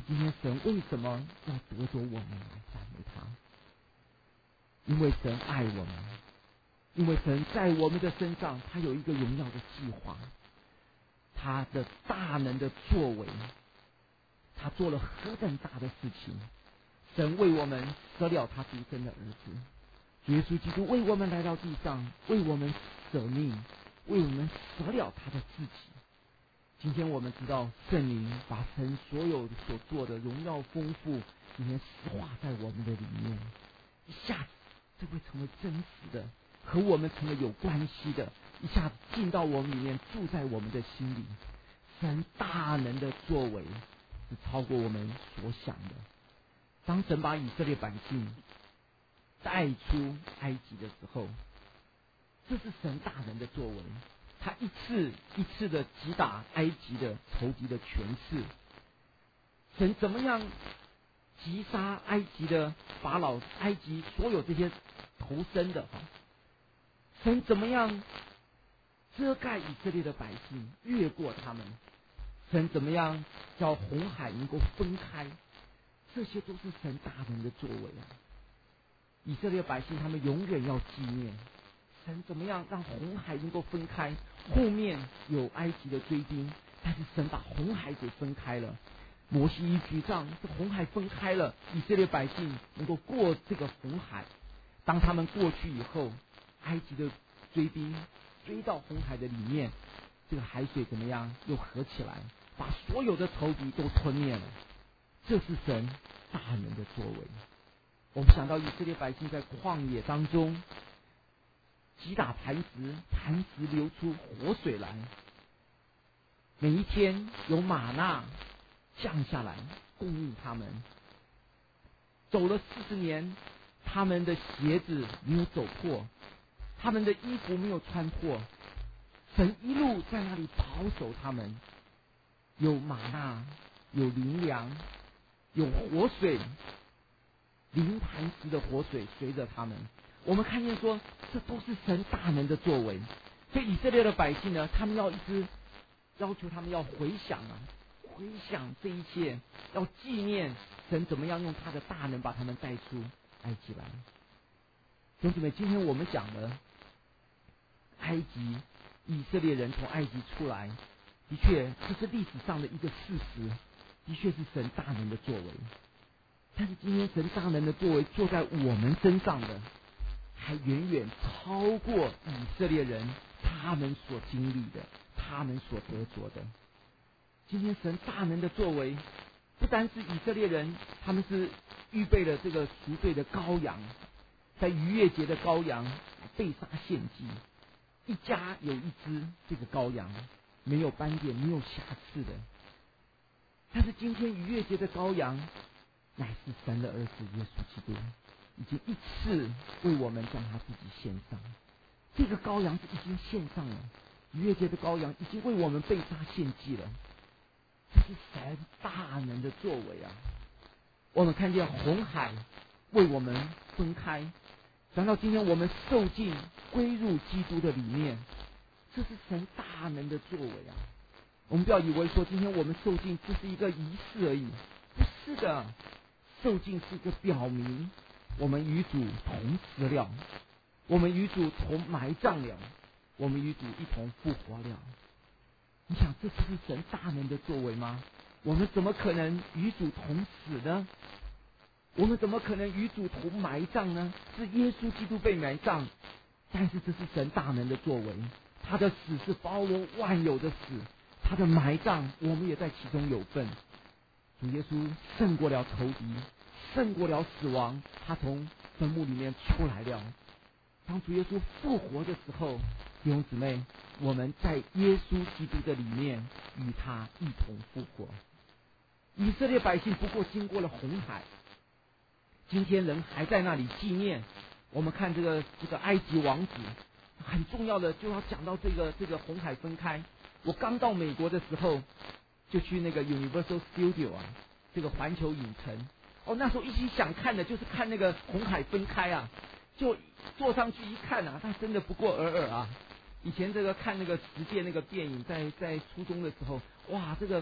[SPEAKER 1] 今天神为什么要夺走我们来赞美他？因为神爱我们，因为神在我们的身上，他有一个荣耀的计划，他的大能的作为，他做了何等大的事情！神为我们舍了他独生的儿子，主耶稣基督为我们来到地上，为我们舍命，为我们舍了他的自己。今天我们知道圣灵把神所有所做的荣耀丰富，今天实化在我们的里面，一下子这会成为真实的，和我们成为有关系的，一下子进到我们里面，住在我们的心里。神大能的作为是超过我们所想的。当神把以色列百姓带出埃及的时候，这是神大能的作为，他一次一次的击打埃及的仇敌的权势。神怎么样击杀埃及的法老，埃及所有这些投生的，神怎么样遮盖以色列的百姓，越过他们，神怎么样叫红海能够分开，这些都是神大能的作为啊！以色列百姓他们永远要纪念神怎么样让红海能够分开，后面有埃及的追兵，但是神把红海给分开了。摩西一举杖，这红海分开了，以色列百姓能够过这个红海。当他们过去以后，埃及的追兵追到红海的里面，这个海水怎么样又合起来，把所有的仇敌都吞灭了。这是神大能的作为。我们想到以色列百姓在旷野当中击打磐石，磐石流出活水来，每一天有玛纳降下来供应他们。走了40年，他们的鞋子没有走破，他们的衣服没有穿破，神一路在那里保守他们，有玛纳，有灵粮，有活水，灵磐石的活水随着他们。我们看见说，这都是神大能的作为。所以以色列的百姓呢，他们要一直要求他们要回想回想这一切，要纪念神怎么样用他的大能把他们带出埃及来。弟兄姊妹，今天我们讲的埃及，以色列人从埃及出来，的确这是历史上的一个事实，的确是神大能的作为。但是今天神大能的作为做在我们身上的，还远远超过以色列人他们所经历的，他们所得着的。今天神大能的作为，不单是以色列人，他们是预备了这个赎罪的羔羊，在逾越节的羔羊被杀献祭，一家有一只这个羔羊，没有斑点没有瑕疵的。但是今天逾越节的羔羊乃是神的儿子耶稣基督，已经一次为我们将他自己献上。这个羔羊是已经献上了，逾越节的羔羊已经为我们被杀献祭了。这是神大能的作为啊！我们看见红海为我们分开，讲到今天我们受尽归入基督的里面，这是神大能的作为啊！我们不要以为说今天我们受尽这是一个仪式而已，不是的，受尽是一个表明我们与主同死了，我们与主同埋葬了，我们与主一同复活了。你想这就是神大能的作为吗？我们怎么可能与主同死呢？我们怎么可能与主同埋葬呢？是耶稣基督被埋葬，但是这是神大能的作为。他的死是包罗万有的死，他的埋葬我们也在其中有份。主耶稣胜过了仇敌，胜过了死亡，他从坟墓里面出来了。当主耶稣复活的时候，弟兄姊妹，我们在耶稣基督的里面与他一同复活。以色列百姓不过经过了红海，今天人还在那里纪念。我们看这个埃及王子，很重要的就要讲到这个红海分开。我刚到美国的时候，就去那个 Universal Studio 啊，这个环球影城。那时候一心想看的就是看那个红海分开啊，就坐上去一看啊，那真的不过尔尔啊。以前这个看那个10届那个电影，在初中的时候，哇，这个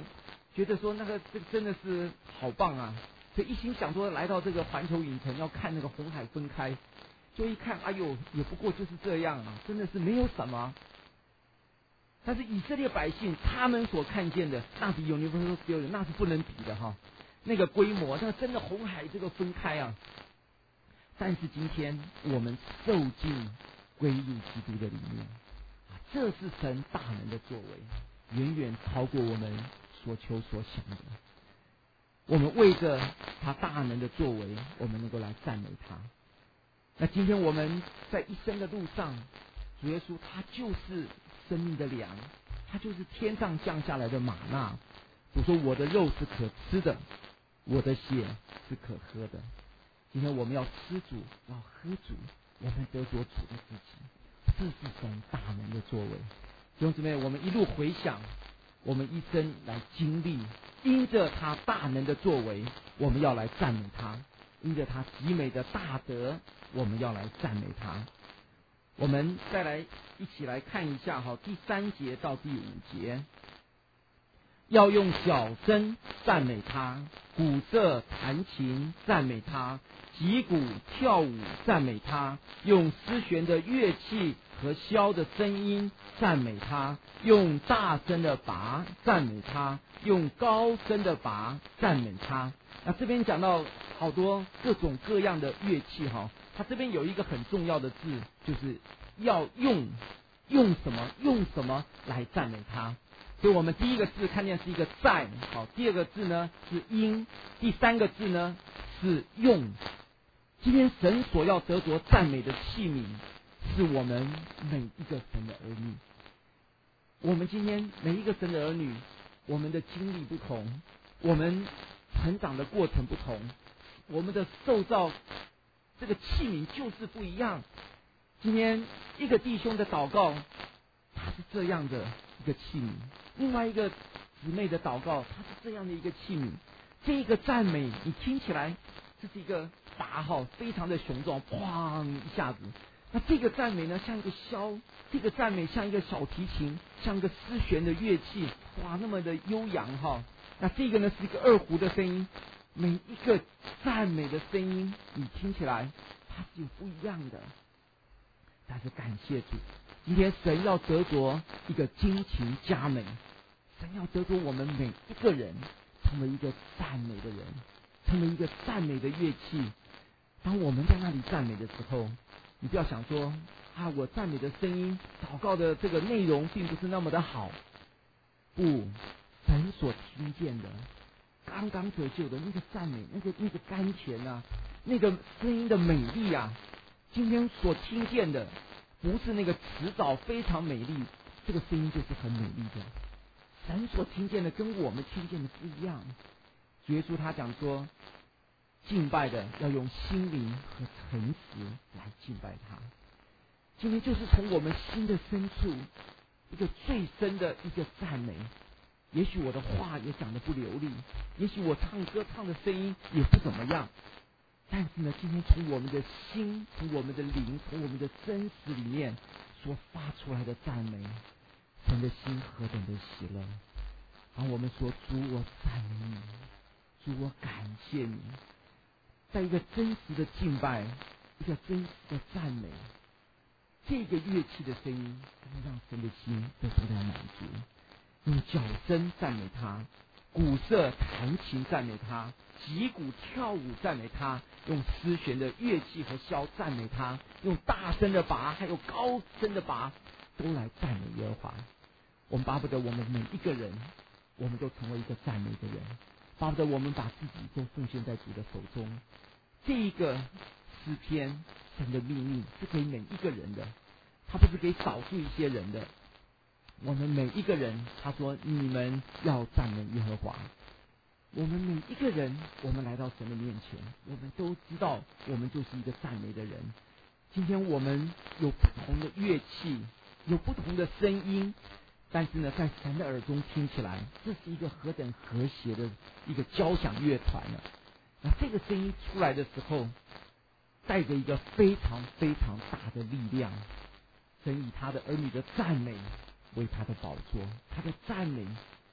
[SPEAKER 2] 觉得说这个真的是好棒啊，所以一心想说来到这个环球影城要看那个红海分开，就一看，哎呦，也不过就是这样啊，真的是没有什么。但是以色列百姓他们所看见的，那比Universal Studio那是不能比的哈，那个规模，那真的红海这个分开啊。但是今天我们受尽归入基督的里面，这是神大能的作为，远远超过我们所求所想的。我们为着他大能的作为，我们能够来赞美他。那今天我们在一生的路上，主耶稣他就是生命的粮，他就是天上降下来的玛纳。主说我的肉是可吃的，我的血是可喝的。今天我们要吃主，要喝主，我们得着主的自己，这是神大能的作为。弟兄姊妹，我们一路回想，我们一生来经历，因着他大能的作为，我们要来赞美他；因着他极美的大德，我们要来赞美他。我们再来一起来看一下第3节到第5节，要用小声赞美他，鼓瑟弹琴赞美他，击鼓跳舞赞美他，用丝弦的乐器和箫的声音赞美他，用大声的拔赞美他，用高声的拔赞美他。那这边讲到好多各种各样的乐器它这边有一个很重要的字，就是要用什么来赞美他。所以我们第一个字看见是一个在，第二个字呢是因，第三个字呢是用。今天神所要得着赞美的器皿，是我们每一个神的儿女。我们今天每一个神的儿女，我们的经历不同，我们成长的过程不同，我们的受造这个器皿就是不一样。今天一个弟兄的祷告，他是这样的一个器皿，另外一个姊妹的祷告，它是这样的一个器皿。这一个赞美你听起来这是一个拔非常的雄壮，砰一下子。那这个赞美呢像一个箫，这个赞美像一个小提琴，像一个丝弦的乐器，哇那么的悠扬那这个呢是一个二胡的声音。每一个赞美的声音你听起来它是有不一样的。但是感谢主，今天神要得着一个精勤佳美，神要得着我们每一个人成为一个赞美的人，成为一个赞美的乐器。当我们在那里赞美的时候，你不要想说我赞美的声音祷告的这个内容并不是那么的好，不，神所听见的刚刚得救的那个赞美，那个甘甜那个声音的美丽今天所听见的不是那个词藻非常美丽，这个声音就是很美丽的。神所听见的跟我们听见的不一样。主耶稣他讲说，敬拜的要用心灵和诚实来敬拜他。今天就是从我们心的深处一个最深的一个赞美。也许我的话也讲得不流利，也许我唱歌唱的声音也不怎么样，但是呢，今天从我们的心，从我们的灵，从我们的真实里面所发出来的赞美，神的心何等的喜乐。当我们说主我赞美你，主我感谢你，在一个真实的敬拜，一个真实的赞美，这个乐器的声音能让神的心得到满足。用角声赞美他，鼓瑟弹琴赞美他，击鼓跳舞赞美他，用丝弦的乐器和箫赞美他，用大声的拔还有高声的拔都来赞美耶和华。我们巴不得我们每一个人，我们都成为一个赞美的人，巴不得我们把自己都奉献在主的手中。这一个诗篇，神的命令是给每一个人的，他不是给少数一些人的。我们每一个人，他说你们要赞美耶和华。我们每一个人，我们来到神的面前，我们都知道我们就是一个赞美的人。今天我们有不同的乐器，有不同的声音，但是呢，在神的耳中听起来，这是一个何等和谐的一个交响乐团呢？那这个声音出来的时候，带着一个非常非常大的力量。神以他的儿女的赞美为他的宝座，他的赞美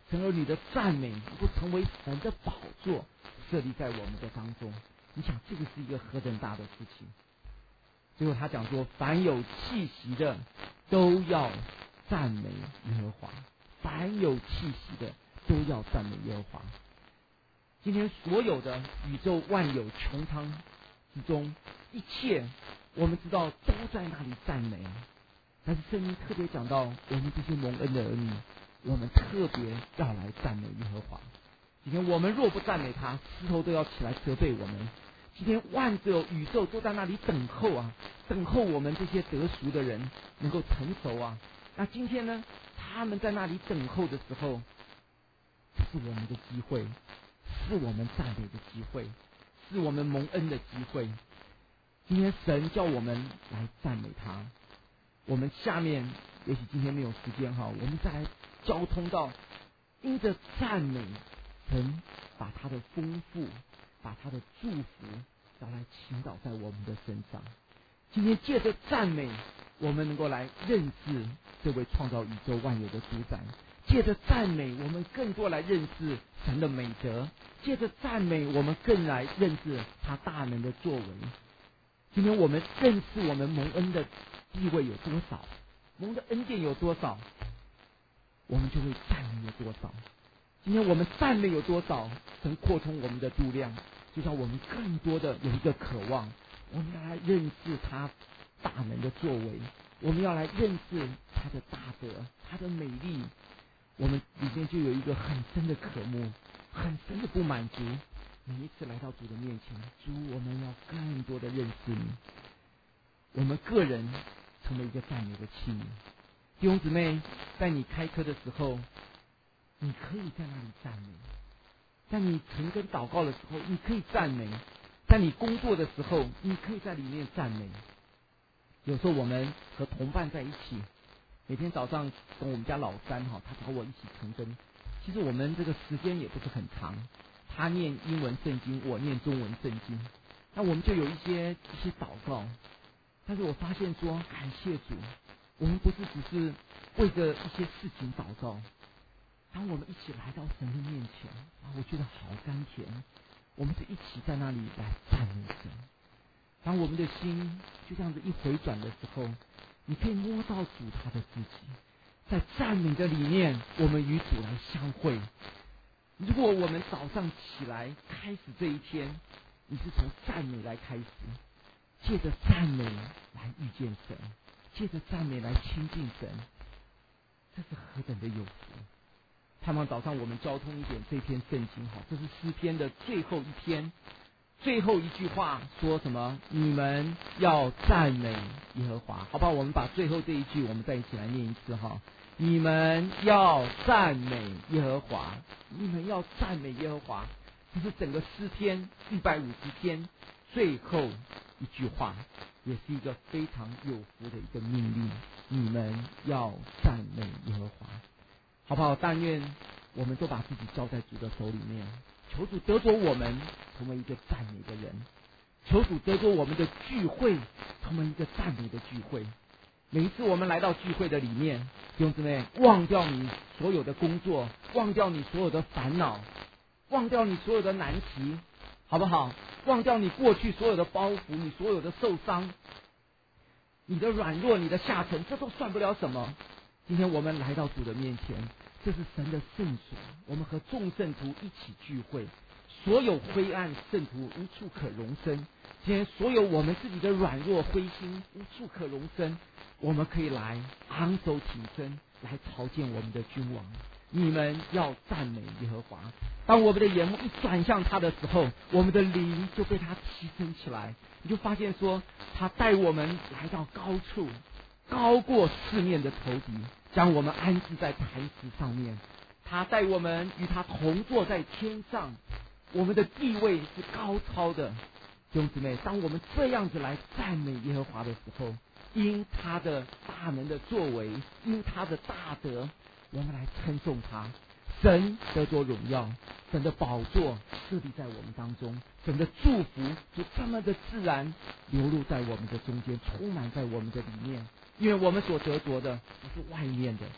[SPEAKER 2] 神儿女的赞美能够成为神的宝座，设立在我们的当中。你想，这个是一个何等大的事情？最后他讲说，凡有气息的都要赞美耶和华，凡有气息的都要赞美耶和华。今天所有的宇宙万有穹苍之中，一切我们知道都在那里赞美。但是圣经特别讲到，我们这些蒙恩的儿女，我们特别要来赞美耶和华。今天我们若不赞美他，石头都要起来责备我们。今天万有宇宙都在那里等候啊，等候我们这些得赎的人能够成熟啊。那今天呢，他们在那里等候的时候，是我们的机会，是我们赞美的机会，是我们蒙恩的机会。今天神叫我们来赞美他。我们下面也许今天没有时间哈，我们再来交通到因着赞美神，把他的丰富，把他的祝福要来倾倒在我们的身上。今天借着赞美，我们能够来认识这位创造宇宙万有的主宰，借着赞美我们更多来认识神的美德，借着赞美我们更来认识他大能的作为。今天我们认识我们蒙恩的地位有多少，蒙的恩典有多少，我们就会赞美有多少。今天我们赞美有多少，神扩充我们的度量，就让我们更多的有一个渴望，我们要来认识他大能的作为，我们要来认识他的大德，他的美丽。我们里面就有一个很深的渴慕，很深的不满足。每一次来到主的面前，主，我们要更多的认识你，我们个人成为一个赞美的器皿。弟兄姊妹，在你开课的时候，你可以在那里赞美；在你晨更祷告的时候，你可以赞美；在你工作的时候，你可以在里面赞美。有时候我们和同伴在一起，每天早上跟我们家老三他找我一起晨更，其实我们这个时间也不是很长，他念英文圣经，我念中文圣经，那我们就有一些祷告。但是我发现说，感谢主，我们不是只是为着一些事情祷告，当我们一起来到神的面前，我觉得好甘甜，我们是一起在那里来赞美神。当我们的心就这样子一回转的时候，你可以摸到主他的自己，在赞美的里面，我们与主来相会。如果我们早上起来开始这一天，你是从赞美来开始，借着赞美来遇见神，借着赞美来亲近神，这是何等的有福！盼望早上我们交通一点这篇圣经，这是诗篇的最后一篇，最后一句话说什么？你们要赞美耶和华，好吧？我们把最后这一句我们再一起来念一次哈。你们要赞美耶和华，你们要赞美耶和华，这是整个诗篇150篇最后一句话，也是一个非常有福的一个命令。你们要赞美耶和华，好不好？但愿我们都把自己交在主的手里面，求主得着我们成为一个赞美的人，求主得着我们的聚会成为一个赞美的聚会。每一次我们来到聚会的里面，弟兄姊妹，忘掉你所有的工作，忘掉你所有的烦恼，忘掉你所有的难题，好不好？忘掉你过去所有的包袱，你所有的受伤，你的软弱，你的下沉，这都算不了什么。今天我们来到主的面前，这是神的圣所，我们和众圣徒一起聚会，所有灰暗圣徒无处可容身。今天所有我们自己的软弱灰心无处可容身，我们可以来昂首挺身，来朝见我们的君王。你们要赞美耶和华。当我们的眼目一转向他的时候，我们的灵就被他提升起来。你就发现说，他带我们来到高处，高过四面的仇敌，将我们安置在磐石上面。他带我们与他同坐在天上，我们的地位是高超的。弟兄姊妹，当我们这样子来赞美耶和华的时候，因他的大能的作为，因他的大德，我们来称颂他。神得着荣耀，神的宝座设立在我们当中，神的祝福就这么的自然流露在我们的中间，充满在我们的里面。因为我们所得着的不是外面的，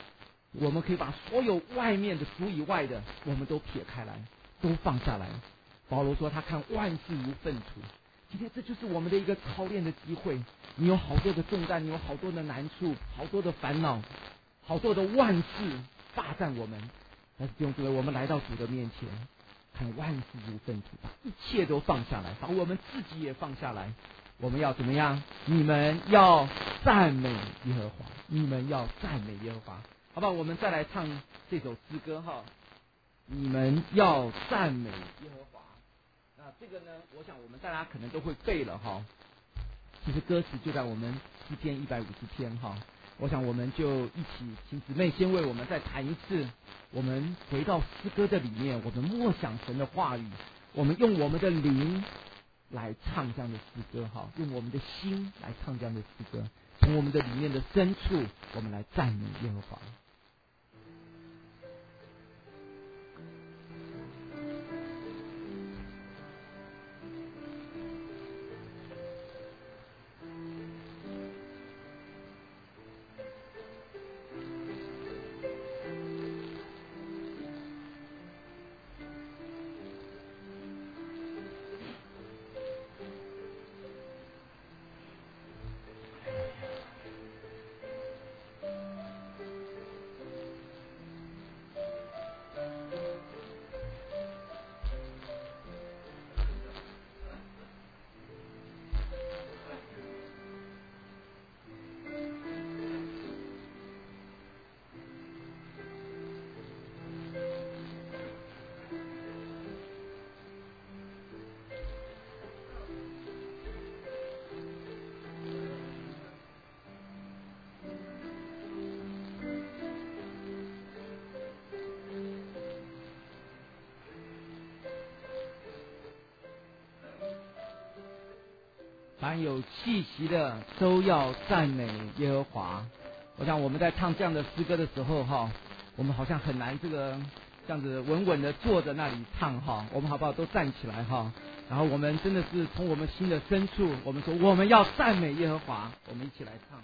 [SPEAKER 2] 我们可以把所有外面的主以外的，我们都撇开来，都放下来。保罗说他看万事如粪土。今天这就是我们的一个操练的机会。你有好多的重担，你有好多的难处，好多的烦恼，好多的万事霸占我们。但是弟兄姊妹，我们来到主的面前，看万事如粪土，把一切都放下来，把我们自己也放下来。我们要怎么样？你们要赞美耶和华，你们要赞美耶和华。好吧，我们再来唱这首诗歌哈。你们要赞美耶和华。那这个呢，我想我们大家可能都会背了哈。其实歌词就在我们诗篇150篇哈。我想我们就一起，请姊妹先为我们再弹一次。我们回到诗歌的里面，我们默想神的话语，我们用我们的灵来唱这样的诗歌哈，用我们的心来唱这样的诗歌，从我们的里面的深处，我们来赞美耶和华。凡有气息的都要赞美耶和华。我想我们在唱这样的诗歌的时候哈，我们好像很难这样子稳稳的坐在那里唱哈，我们好不好都站起来哈？然后我们真的是从我们心的深处，我们说我们要赞美耶和华，我们一起来唱。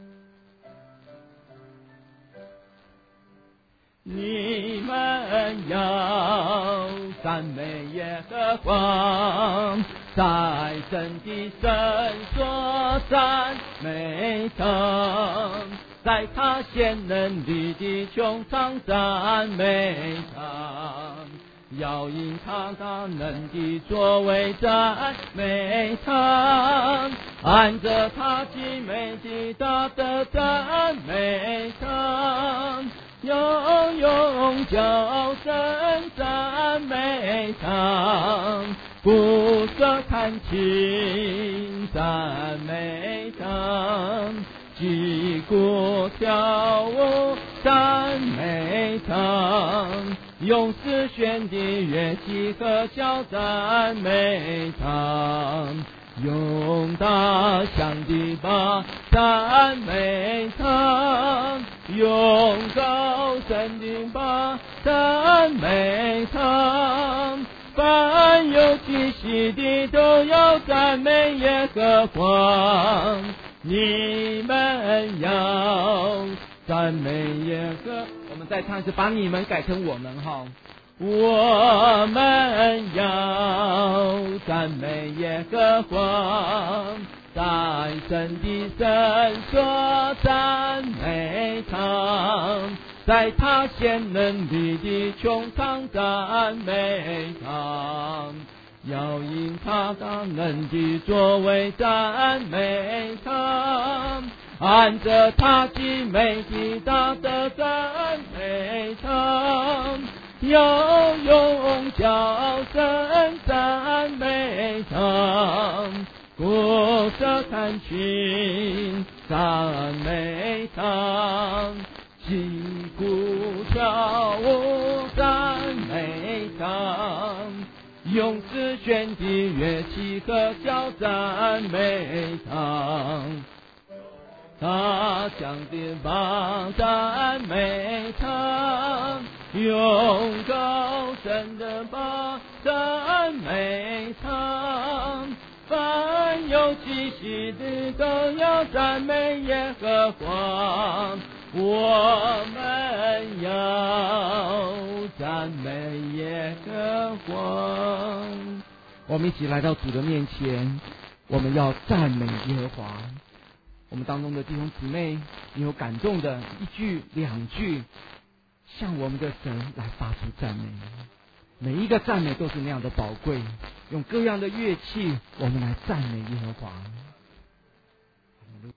[SPEAKER 1] 你们要赞美耶和华，在神的圣所赞美他，在他显能力的穹苍赞美他，要因他大能的作为赞美他，按着他极美的大德赞美他，用叫声赞美他，鼓瑟弹琴赞美他，击鼓跳舞赞美他，用丝弦的乐器和箫赞美他，用大响的钹赞美他，用高声的钹赞美他，凡有气息的都要赞美耶和华。你们要赞美耶和，
[SPEAKER 2] 我们再唱一次，把你们改成我们哈。
[SPEAKER 1] 我们要赞美耶和华，在神的圣所赞美他，在他显能力的穹苍赞美他，要因他大能的作为赞美他，按着他极美的大德赞美他，要用叫声赞美他，鼓瑟弹琴赞美他，击鼓跳舞赞美他，用丝弦的乐器和箫赞美他，大响的钹赞美他，用高声的钹赞美他，凡有气息的都要赞美耶和华。 我们要赞美耶和华。
[SPEAKER 2] 我们一起来到主的面前，我们要赞美耶和华。我们当中的弟兄姊妹，你有感动的一句两句，向我们的神来发出赞美。每一个赞美都是那样的宝贵，用各样的乐器，我们来赞美耶和华。